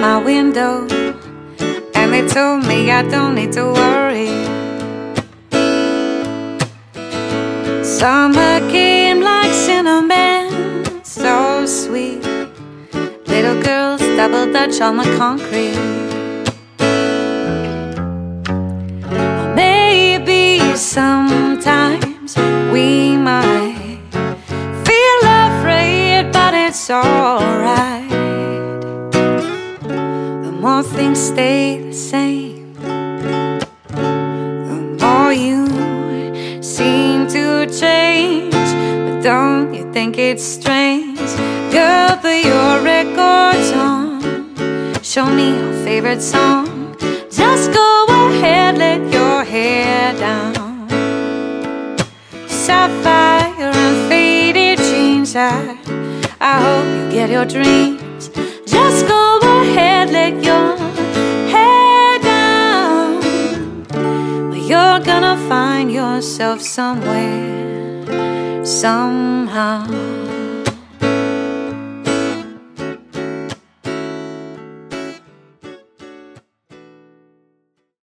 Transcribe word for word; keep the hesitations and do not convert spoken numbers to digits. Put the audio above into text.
my window, and they told me I don't need to worry. Summer came like cinnamon, so sweet. Little girls double dutch on the concrete. Maybe sometimes we might feel afraid, but it's alright. The more things stay the same, the more you seem to change. But don't you think it's strange? Girl, put your records on, show me your favorite song. Just go ahead, let your hair down. Sapphire and faded jeans, I, I hope you get your dreams. Just go ahead, let your hair down. But you're gonna find yourself somewhere, somehow.